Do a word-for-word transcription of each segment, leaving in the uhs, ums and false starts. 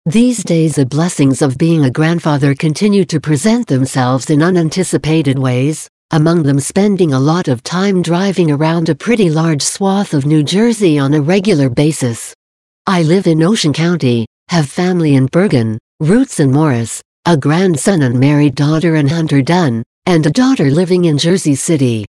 These days the blessings of being a grandfather continue to present themselves in unanticipated ways, among them spending a lot of time driving around a pretty large swath of New Jersey on a regular basis. I live in Ocean County, have family in Bergen, roots in Morris, a grandson and married daughter in Hunter Dunn, and a daughter living in Jersey City.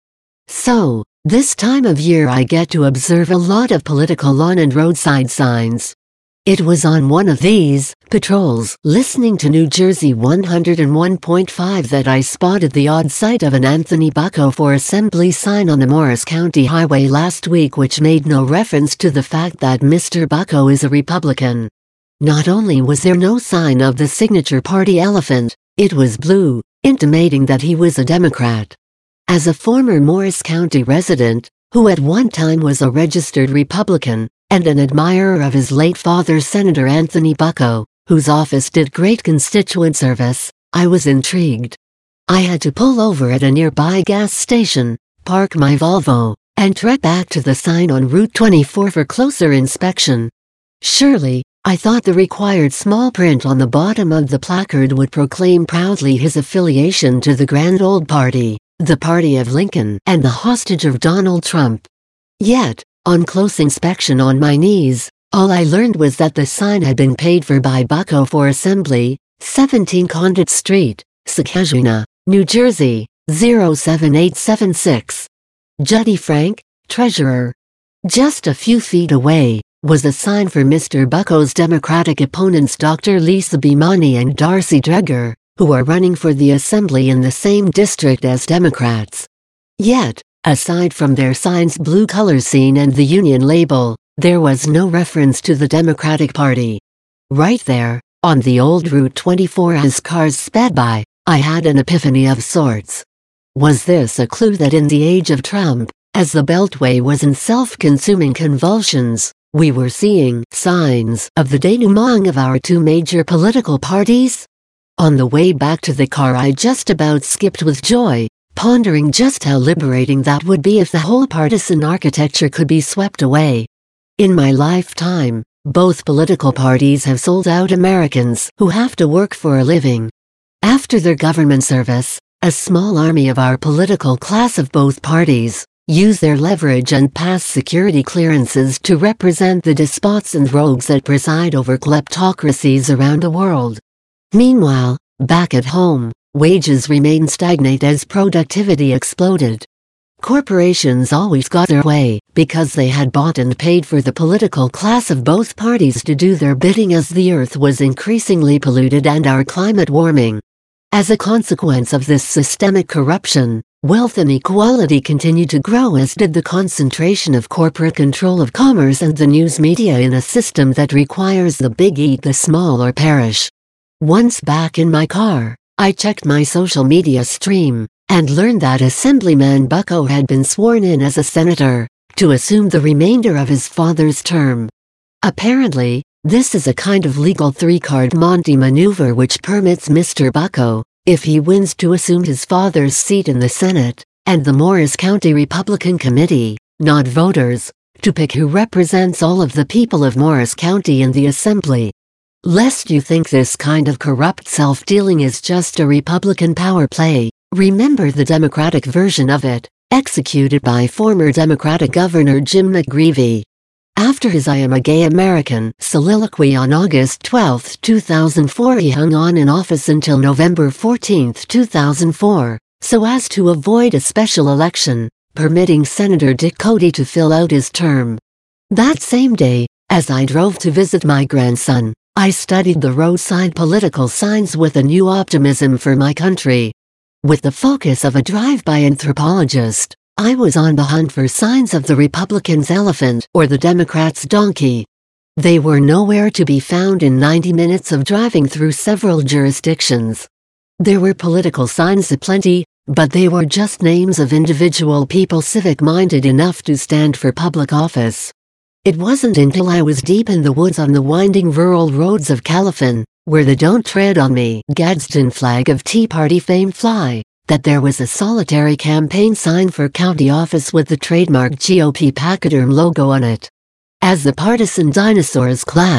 So, this time of year I get to observe a lot of political lawn and roadside signs. It was on one of these patrols listening to New Jersey one oh one point five that I spotted the odd sight of an Anthony Bucco for Assembly sign on the Morris County Highway last week, which made no reference to the fact that Mister Bucco is a Republican. Not only was there no sign of the signature party elephant, it was blue, intimating that he was a Democrat. As a former Morris County resident, who at one time was a registered Republican, and an admirer of his late father Senator Anthony Bucco, whose office did great constituent service, I was intrigued. I had to pull over at a nearby gas station, park my Volvo, and trek back to the sign on Route twenty-four for closer inspection. Surely, I thought the required small print on the bottom of the placard would proclaim proudly his affiliation to the Grand Old Party, the party of Lincoln and the hostage of Donald Trump. Yet, on close inspection on my knees, all I learned was that the sign had been paid for by Bucco for Assembly, seventeen Condit Street, Skowhegan, New Jersey, zero seven eight seven six. Judy Frank, Treasurer. Just a few feet away was a sign for Mister Bucco's Democratic opponents Doctor Lisa Bimani and Darcy Dreger, who are running for the Assembly in the same district as Democrats. Yet, aside from their sign's blue color scene and the Union label, there was no reference to the Democratic Party. Right there, on the old Route twenty-four as cars sped by, I had an epiphany of sorts. Was this a clue that in the age of Trump, as the Beltway was in self-consuming convulsions, we were seeing signs of the denouement of our two major political parties? On the way back to the car I just about skipped with joy, pondering just how liberating that would be if the whole partisan architecture could be swept away. In my lifetime, both political parties have sold out Americans who have to work for a living. After their government service, a small army of our political class of both parties use their leverage and pass security clearances to represent the despots and rogues that preside over kleptocracies around the world. Meanwhile, back at home, wages remain stagnant as productivity exploded. Corporations always got their way because they had bought and paid for the political class of both parties to do their bidding as the earth was increasingly polluted and our climate warming. As a consequence of this systemic corruption, wealth inequality continued to grow, as did the concentration of corporate control of commerce and the news media in a system that requires the big eat the small or perish. Once back in my car, I checked my social media stream, and learned that Assemblyman Bucco had been sworn in as a senator, to assume the remainder of his father's term. Apparently, this is a kind of legal three-card Monty maneuver which permits Mister Bucco, if he wins, to assume his father's seat in the Senate, and the Morris County Republican Committee, not voters, to pick who represents all of the people of Morris County in the Assembly. Lest you think this kind of corrupt self-dealing is just a Republican power play, remember the Democratic version of it, executed by former Democratic Governor Jim McGreevey. After his "I am a gay American" soliloquy on August twelfth, two thousand four, he hung on in office until November fourteenth, two thousand four, so as to avoid a special election, permitting Senator Dick Cody to fill out his term. That same day, as I drove to visit my grandson, I studied the roadside political signs with a new optimism for my country. With the focus of a drive-by anthropologist, I was on the hunt for signs of the Republicans' elephant or the Democrats' donkey. They were nowhere to be found in ninety minutes of driving through several jurisdictions. There were political signs aplenty, but they were just names of individual people civic-minded enough to stand for public office. It wasn't until I was deep in the woods on the winding rural roads of Califan, where the "Don't Tread on Me" Gadsden flag of Tea Party fame fly, that there was a solitary campaign sign for county office with the trademark G O P Pachyderm logo on it. As the partisan dinosaurs clash,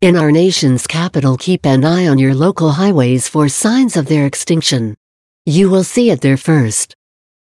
In our nation's capital, keep an eye on your local highways for signs of their extinction. You will see it there first.